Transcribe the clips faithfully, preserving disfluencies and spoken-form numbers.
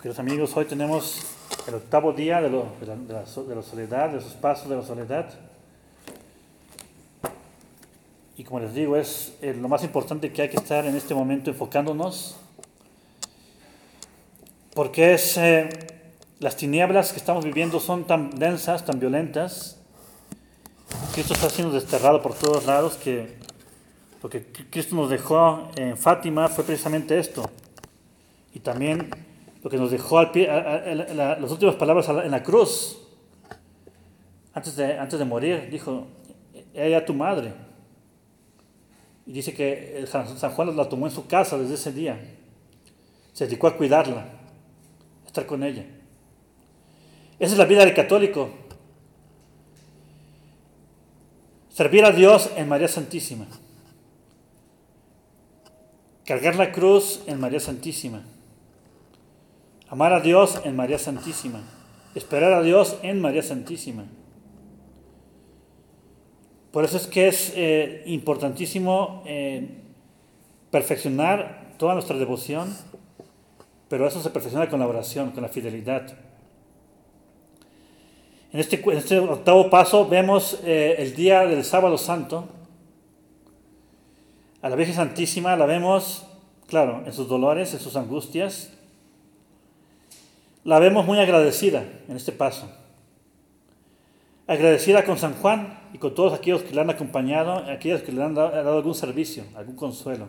Queridos amigos, hoy tenemos el octavo día de, lo, de, la, de, la, de la soledad, de esos pasos de la soledad. Y como les digo, es eh, lo más importante que hay que estar en este momento enfocándonos, porque es, eh, las tinieblas que estamos viviendo son tan densas, tan violentas. Cristo está siendo desterrado por todos lados, que lo que Cristo nos dejó en Fátima fue precisamente esto. Y también lo que nos dejó al pie, a, a, a, la, las últimas palabras en la cruz, antes de, antes de morir, dijo: ella tu madre. Y dice que San Juan la tomó en su casa desde ese día. Se dedicó a cuidarla, a estar con ella. Esa es la vida del católico. Servir a Dios en María Santísima. Cargar la cruz en María Santísima. Amar a Dios en María Santísima. Esperar a Dios en María Santísima. Por eso es que es eh, importantísimo eh, perfeccionar toda nuestra devoción, pero eso se perfecciona con la oración, con la fidelidad. En este, en este octavo paso vemos eh, el día del sábado santo. A la Virgen Santísima la vemos, claro, en sus dolores, en sus angustias. La vemos muy agradecida en este paso. Agradecida con San Juan y con todos aquellos que le han acompañado, aquellos que le han dado, han dado algún servicio, algún consuelo.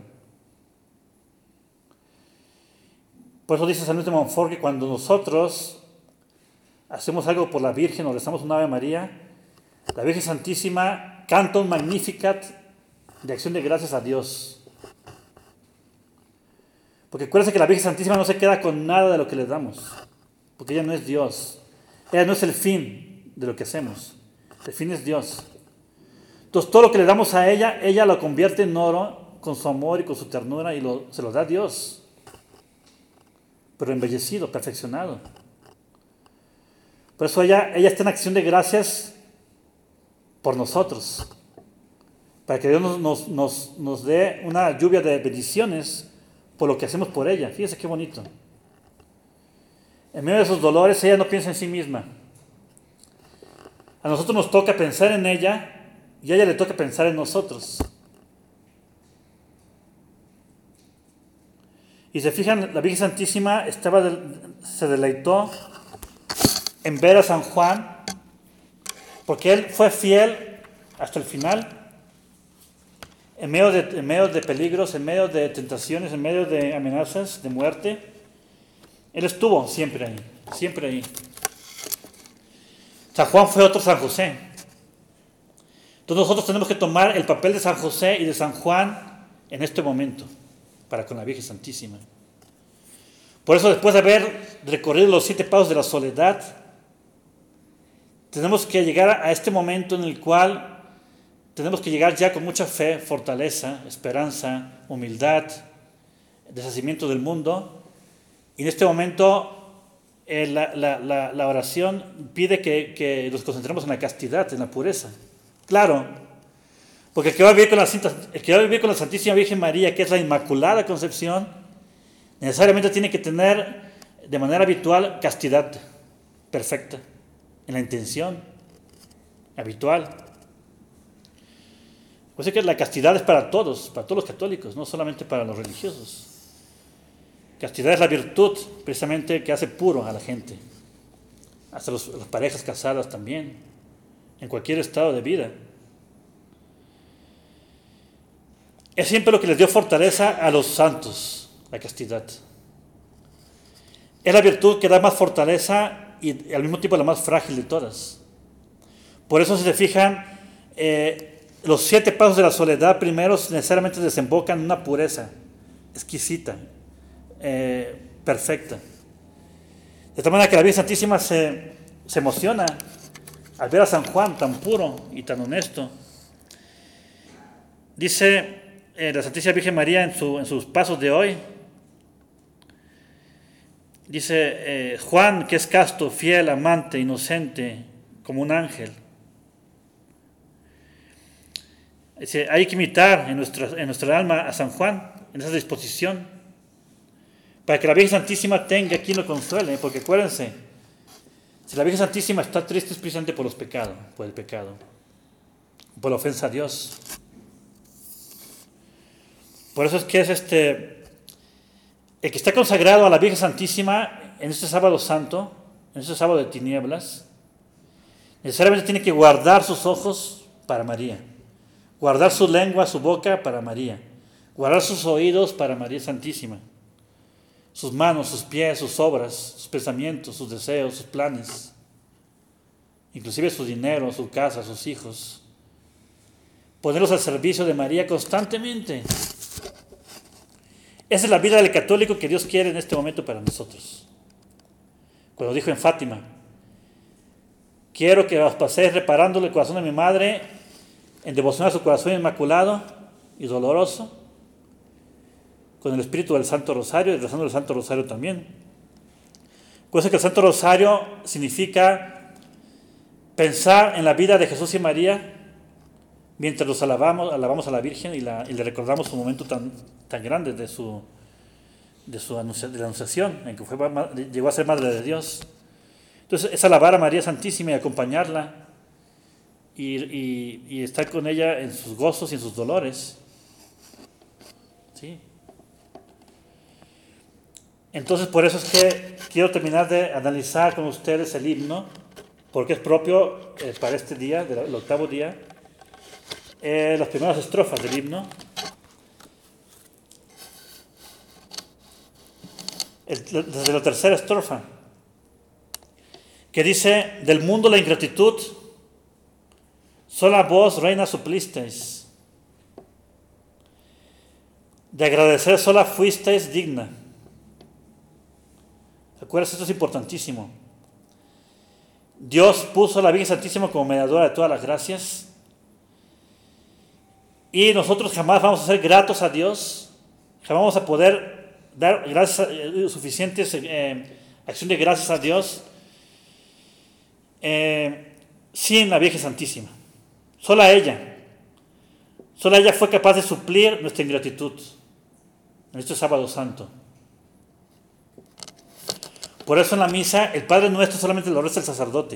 Por eso dice San Luis de Montfort que cuando nosotros hacemos algo por la Virgen o rezamos una Ave María, la Virgen Santísima canta un Magnificat de acción de gracias a Dios. Porque acuérdense que la Virgen Santísima no se queda con nada de lo que le damos, porque ella no es Dios. Ella no es el fin de lo que hacemos. El fin es Dios. Entonces todo lo que le damos a ella, ella lo convierte en oro con su amor y con su ternura y lo, se lo da a Dios. Pero embellecido, perfeccionado. Por eso ella, ella está en acción de gracias por nosotros. Para que Dios nos, nos, nos, nos dé una lluvia de bendiciones por lo que hacemos por ella. Fíjense qué bonito. En medio de sus dolores, ella no piensa en sí misma. A nosotros nos toca pensar en ella y a ella le toca pensar en nosotros. Y se fijan, la Virgen Santísima estaba, se deleitó en ver a San Juan, porque él fue fiel hasta el final, en medio de, en medio de peligros, en medio de tentaciones, en medio de amenazas, de muerte. Él estuvo siempre ahí, siempre ahí. San Juan fue otro San José. Entonces nosotros tenemos que tomar el papel de San José y de San Juan en este momento, para con la Virgen Santísima. Por eso, después de haber recorrido los siete pasos de la soledad, tenemos que llegar a este momento en el cual tenemos que llegar ya con mucha fe, fortaleza, esperanza, humildad, deshacimiento del mundo. Y en este momento eh, la, la, la, la oración pide que, que nos concentremos en la castidad, en la pureza. Claro, porque el que va a vivir con la, el que va a vivir con la Santísima Virgen María, que es la Inmaculada Concepción, necesariamente tiene que tener de manera habitual castidad perfecta, en la intención habitual. Pues es que la castidad es para todos, para todos los católicos, no solamente para los religiosos. Castidad es la virtud precisamente que hace puro a la gente, hasta los, las parejas casadas también, en cualquier estado de vida. Es siempre lo que les dio fortaleza a los santos, la castidad. Es la virtud que da más fortaleza y al mismo tiempo la más frágil de todas. Por eso, si se fijan, eh, los siete pasos de la soledad primero necesariamente desembocan en una pureza exquisita, eh, perfecta. De tal manera que la Virgen Santísima se, se emociona al ver a San Juan tan puro y tan honesto. Dice eh, la Santísima Virgen María en, su, en sus pasos de hoy, dice eh, Juan, que es casto, fiel, amante, inocente, como un ángel. Dice, hay que imitar en nuestra, en nuestra alma a San Juan, en esa disposición, para que la Virgen Santísima tenga quien lo consuele, porque acuérdense, si la Virgen Santísima está triste es precisamente por los pecados, por el pecado, por la ofensa a Dios. Por eso es que es este, el que está consagrado a la Virgen Santísima en este sábado santo, en este sábado de tinieblas, necesariamente tiene que guardar sus ojos para María, guardar su lengua, su boca para María, guardar sus oídos para María Santísima, sus manos, sus pies, sus obras, sus pensamientos, sus deseos, sus planes, inclusive su dinero, su casa, sus hijos, ponerlos al servicio de María constantemente. Esa es la vida del católico que Dios quiere en este momento para nosotros. Cuando dijo en Fátima, quiero que os paséis reparándole el corazón de mi madre en devoción a su corazón inmaculado y doloroso, con el espíritu del Santo Rosario y rezando el Santo Rosario también. Cosa que el Santo Rosario significa pensar en la vida de Jesús y María mientras los alabamos, alabamos a la Virgen y, la, y le recordamos un momento tan, tan grande de su, de su anuncia, de la anunciación, en que fue, llegó a ser Madre de Dios. Entonces es alabar a María Santísima y acompañarla y, y, y estar con ella en sus gozos y en sus dolores. ¿Sí? Entonces por eso es que quiero terminar de analizar con ustedes el himno, porque es propio eh, para este día, el octavo día, eh, las primeras estrofas del himno. El, desde la tercera estrofa, que dice, del mundo la ingratitud, sola vos, reina, suplisteis, de agradecer sola fuisteis digna. Acuérdense, esto es importantísimo. Dios puso a la Virgen Santísima como mediadora de todas las gracias, y nosotros jamás vamos a ser gratos a Dios, jamás vamos a poder dar gracias, eh, suficientes eh, acción de gracias a Dios eh, sin la Virgen Santísima. Sola ella, sola ella fue capaz de suplir nuestra ingratitud en este sábado santo. Por eso en la misa el Padre Nuestro solamente lo reza el sacerdote.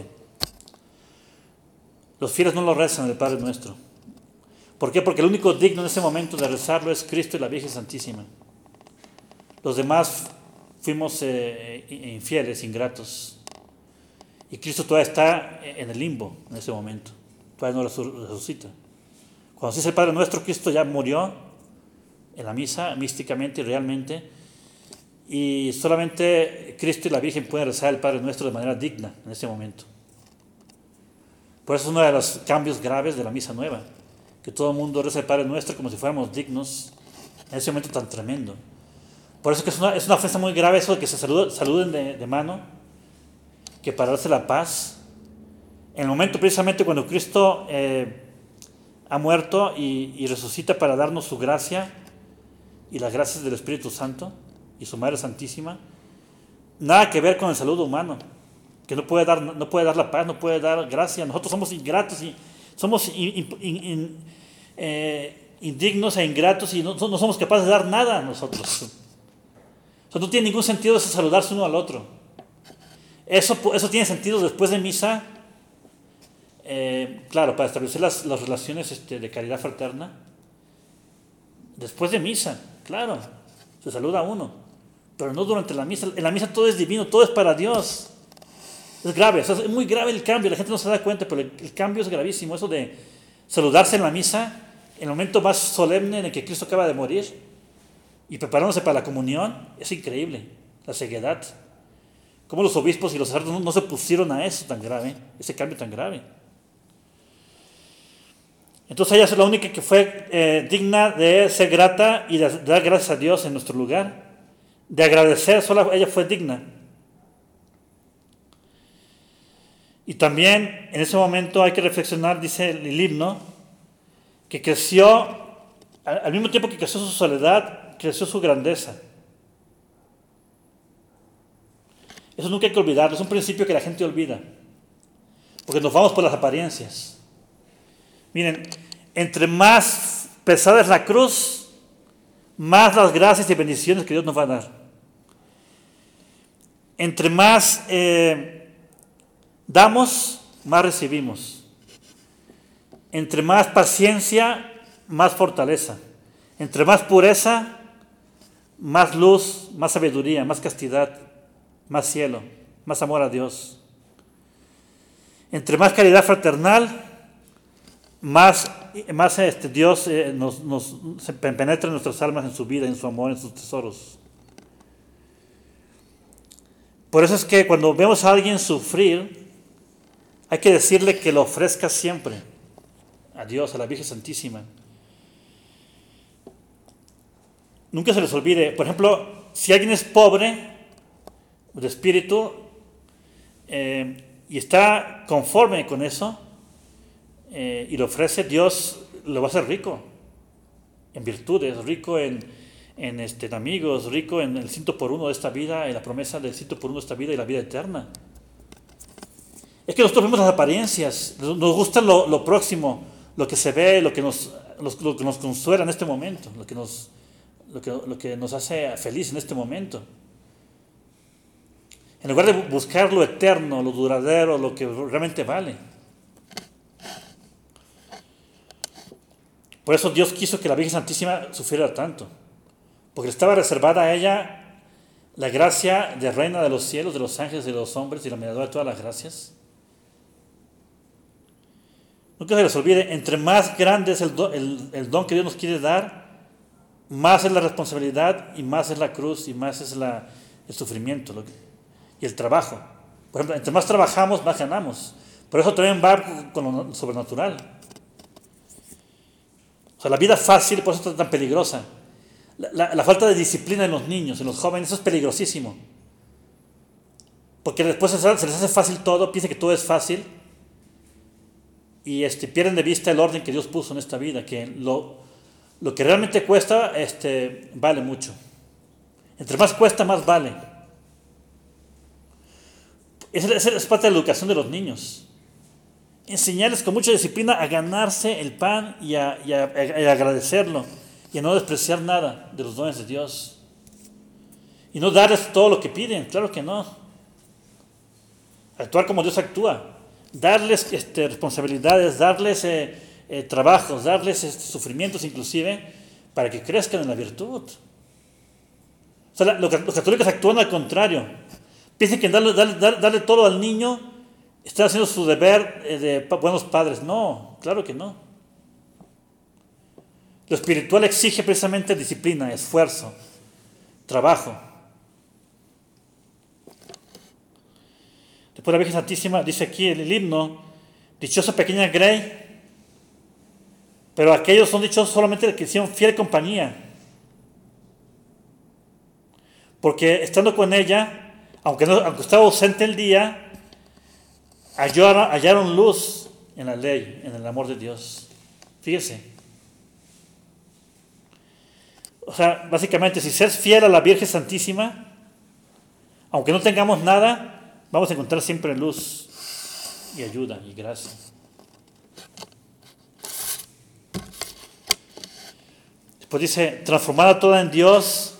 Los fieles no lo rezan el Padre Nuestro. ¿Por qué? Porque el único digno en ese momento de rezarlo es Cristo y la Virgen Santísima. Los demás fuimos eh, infieles, ingratos. Y Cristo todavía está en el limbo en ese momento. Todavía no resucita. Cuando se dice el Padre Nuestro, Cristo ya murió en la misa, místicamente y realmente. Y solamente Cristo y la Virgen pueden rezar el Padre Nuestro de manera digna en ese momento. Por eso es uno de los cambios graves de la misa nueva, que todo el mundo reza el Padre Nuestro como si fuéramos dignos en ese momento tan tremendo. Por eso que es una, es una ofensa muy grave eso de que se saluden, saluden de, de mano, que para darse la paz, en el momento precisamente cuando Cristo eh, ha muerto y, y resucita para darnos su gracia y las gracias del Espíritu Santo y su Madre Santísima, nada que ver con el saludo humano, que no puede dar, no puede dar la paz, no puede dar gracia. Nosotros somos ingratos y somos in, in, in, eh, indignos e ingratos y no, no somos capaces de dar nada a nosotros. O sea, no tiene ningún sentido eso saludarse uno al otro. Eso, eso tiene sentido después de misa, eh, claro, para establecer las, las relaciones este, de caridad fraterna. Después de misa, claro, se saluda a uno, pero no durante la misa. En la misa todo es divino, todo es para Dios. Es grave, o sea, es muy grave el cambio, la gente no se da cuenta, pero el, el cambio es gravísimo. Eso de saludarse en la misa, en el momento más solemne en el que Cristo acaba de morir, y preparándose para la comunión, es increíble, la ceguedad. Cómo los obispos y los sacerdotes no, no se pusieron a eso tan grave, ese cambio tan grave. Entonces ella es la única que fue eh, digna de ser grata y de, de dar gracias a Dios en nuestro lugar, de agradecer, solo ella fue digna. Y también en ese momento hay que reflexionar, dice el himno, que creció, al mismo tiempo que creció su soledad, creció su grandeza. Eso nunca hay que olvidarlo, es un principio que la gente olvida, porque nos vamos por las apariencias. Miren, entre más pesada es la cruz, más las gracias y bendiciones que Dios nos va a dar. Entre más eh, damos, más recibimos. Entre más paciencia, más fortaleza. Entre más pureza, más luz, más sabiduría, más castidad, más cielo, más amor a Dios. Entre más caridad fraternal, más, más este, Dios eh, nos, nos se penetra en nuestras almas, en su vida, en su amor, en sus tesoros. Por eso es que cuando vemos a alguien sufrir, hay que decirle que lo ofrezca siempre a Dios, a la Virgen Santísima. Nunca se les olvide, por ejemplo, si alguien es pobre de espíritu eh, y está conforme con eso eh, y lo ofrece, Dios lo va a hacer rico en virtudes, rico en, en, este, en amigos, rico en el ciento por uno de esta vida, en la promesa del ciento por uno de esta vida y la vida eterna. Es que nosotros vemos las apariencias, nos gusta lo, lo próximo, lo que se ve, lo que nos, lo que nos consuela en este momento, lo que nos... Lo que, lo que nos hace feliz en este momento. En lugar de buscar lo eterno, lo duradero, lo que realmente vale. Por eso Dios quiso que la Virgen Santísima sufriera tanto. Porque estaba reservada a ella la gracia de reina de los cielos, de los ángeles y de los hombres y la mediadora de todas las gracias. Nunca se les olvide, entre más grande es el don, el, el don que Dios nos quiere dar, más es la responsabilidad y más es la cruz y más es la, el sufrimiento lo que, y el trabajo. Por ejemplo, entre más trabajamos, más ganamos. Por eso también va con lo sobrenatural. O sea, la vida fácil, por eso es tan peligrosa. La, la, la falta de disciplina en los niños, en los jóvenes, eso es peligrosísimo. Porque después se, se les hace fácil todo, piensan que todo es fácil y este, pierden de vista el orden que Dios puso en esta vida, que lo... Lo que realmente cuesta, este, vale mucho. Entre más cuesta, más vale. Esa es, es parte de la educación de los niños. Enseñarles con mucha disciplina a ganarse el pan y a, y a, a, a agradecerlo. Y a no despreciar nada de los dones de Dios. Y no darles todo lo que piden, claro que no. Actuar como Dios actúa. Darles este, responsabilidades, darles... Eh, Eh, trabajos, darles este, sufrimientos inclusive, para que crezcan en la virtud. O sea, la, lo, los católicos actúan al contrario. Piensan que darle, darle, darle, darle todo al niño está haciendo su deber eh, de pa, buenos padres. No, claro que no. Lo espiritual exige precisamente disciplina, esfuerzo, trabajo. Después la Virgen Santísima dice aquí en el himno, dichosa pequeña Grey, pero aquellos son dichosos solamente los que hicieron fiel compañía. Porque estando con ella, aunque, no, aunque estaba ausente el día, hallaron, hallaron luz en la ley, en el amor de Dios. Fíjese. O sea, básicamente, si ser fiel a la Virgen Santísima, aunque no tengamos nada, vamos a encontrar siempre luz y ayuda y gracia. Pues dice, transformada toda en Dios,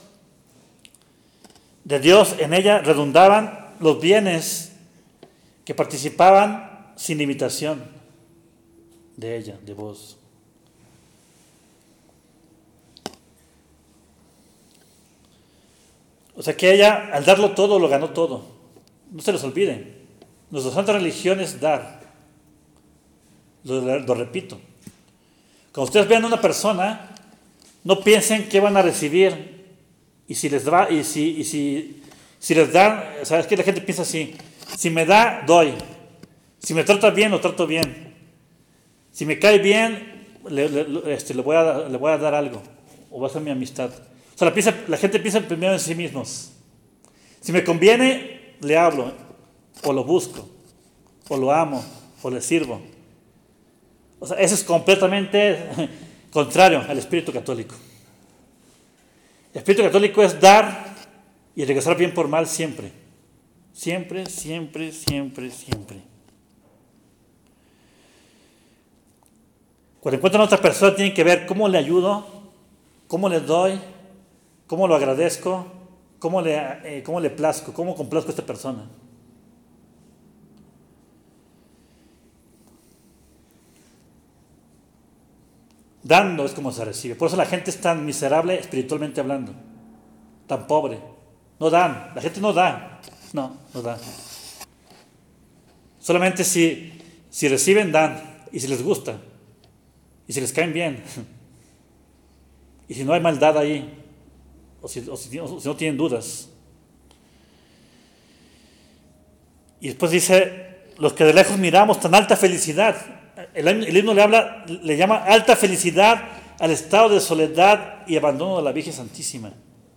de Dios en ella redundaban los bienes que participaban sin limitación de ella, de vos. O sea que ella, al darlo todo, lo ganó todo. No se les olvide. Nuestra santa religión es dar. Lo, lo repito. Cuando ustedes vean a una persona, no piensen qué van a recibir y si les da, y si, y si, si les dan, sabes que la gente piensa así, si me da, doy, si me trata bien, lo trato bien, si me cae bien, le, le, este, le, voy, a, le voy a dar algo, o va a ser mi amistad. O sea, la, piensa, la gente piensa primero en sí mismos. Si me conviene, le hablo, o lo busco, o lo amo, o le sirvo. O sea, eso es completamente contrario al espíritu católico. El espíritu católico es dar y regresar bien por mal siempre. Siempre, siempre, siempre, siempre. Cuando encuentran a otra persona tienen que ver cómo le ayudo, cómo le doy, cómo lo agradezco, ¿Cómo le, eh, cómo le plazco? ¿Cómo complazco a esta persona? Dando es como se recibe. Por eso la gente es tan miserable espiritualmente hablando, tan pobre. No dan, la gente no da. No, no da. Solamente si, si reciben, dan. Y si les gusta. Y si les caen bien. Y si no hay maldad ahí. O si, o si, o si no tienen dudas. Y después dice, los que de lejos miramos tan alta felicidad. El, el himno le habla, le llama alta felicidad al estado de soledad y abandono de la Virgen Santísima.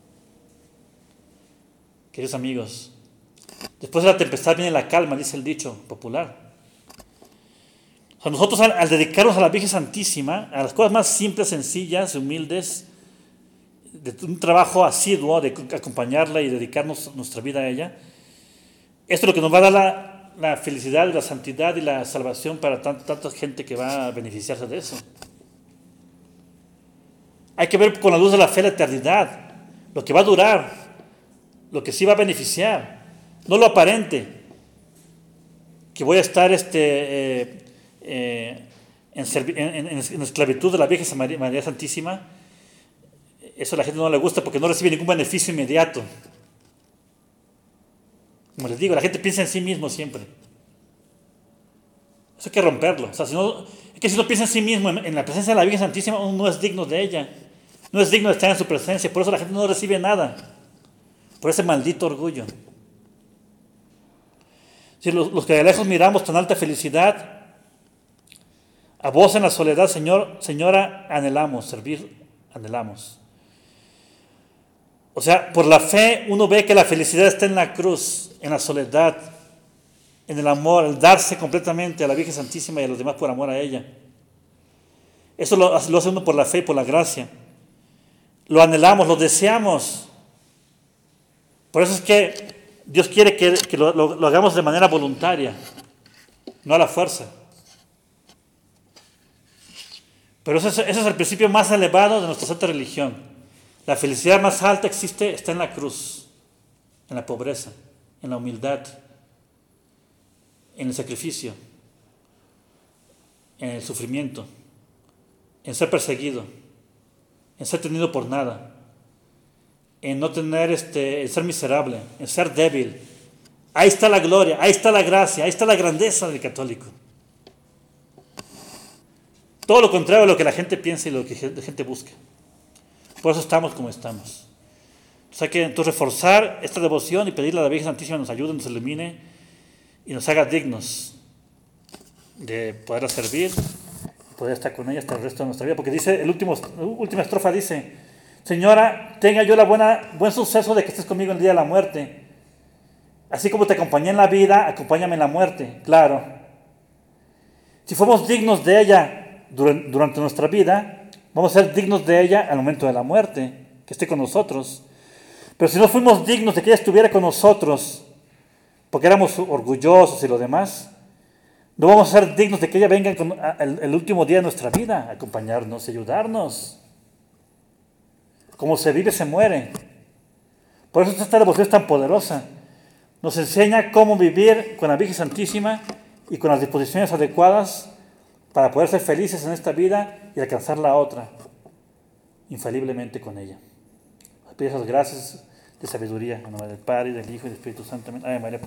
Queridos amigos, después de la tempestad viene la calma, dice el dicho popular. O sea, nosotros al, al dedicarnos a la Virgen Santísima, a las cosas más simples, sencillas, humildes, de un trabajo asiduo de acompañarla y dedicarnos nuestra vida a ella, esto es lo que nos va a dar la, la felicidad, la santidad y la salvación para tant, tanta gente que va a beneficiarse de eso. Hay que ver con la luz de la fe la eternidad, lo que va a durar, lo que sí va a beneficiar, no lo aparente, que voy a estar este, eh, eh, en, en, en, en esclavitud de la Virgen María, María Santísima. Eso a la gente no le gusta porque no recibe ningún beneficio inmediato. Como les digo, la gente piensa en sí mismo siempre. Eso hay que romperlo. O sea, si no, es que si no piensa en sí mismo, en, en la presencia de la Virgen Santísima, uno no es digno de ella. No es digno de estar en su presencia. Por eso la gente no recibe nada. Por ese maldito orgullo. Si los, los que de lejos miramos tan alta felicidad, a vos en la soledad, Señor, Señora, anhelamos, servir, anhelamos. O sea, por la fe uno ve que la felicidad está en la cruz, en la soledad, en el amor, el darse completamente a la Virgen Santísima y a los demás por amor a ella. Eso lo, lo hace uno por la fe y por la gracia. Lo anhelamos, lo deseamos. Por eso es que Dios quiere que, que lo, lo, lo hagamos de manera voluntaria, no a la fuerza. Pero ese es, ese es el principio más elevado de nuestra santa religión. La felicidad más alta existe, está en la cruz, en la pobreza, en la humildad, en el sacrificio, en el sufrimiento, en ser perseguido, en ser tenido por nada, en no tener este, en ser miserable, en ser débil. Ahí está la gloria, ahí está la gracia, ahí está la grandeza del católico. Todo lo contrario a lo que la gente piensa y lo que la gente busca. Por eso estamos como estamos. Entonces hay que entonces reforzar esta devoción y pedirle a la Virgen Santísima nos ayude, nos ilumine y nos haga dignos de poderla servir y poder estar con ella hasta el resto de nuestra vida. Porque dice, el último, la última estrofa dice, Señora, tenga yo la buena, buen suceso de que estés conmigo en el día de la muerte. Así como te acompañé en la vida, acompáñame en la muerte. Claro. Si fuimos dignos de ella durante nuestra vida, vamos a ser dignos de ella al momento de la muerte, que esté con nosotros. Pero si no fuimos dignos de que ella estuviera con nosotros, porque éramos orgullosos y lo demás, no vamos a ser dignos de que ella venga con el, el último día de nuestra vida, a acompañarnos y ayudarnos. Como se vive, se muere. Por eso esta devoción es tan poderosa. Nos enseña cómo vivir con la Virgen Santísima y con las disposiciones adecuadas para poder ser felices en esta vida y alcanzar la otra, infaliblemente con ella. Pido esas gracias de sabiduría en nombre del Padre, del Hijo y del Espíritu Santo. Amén. Ave María.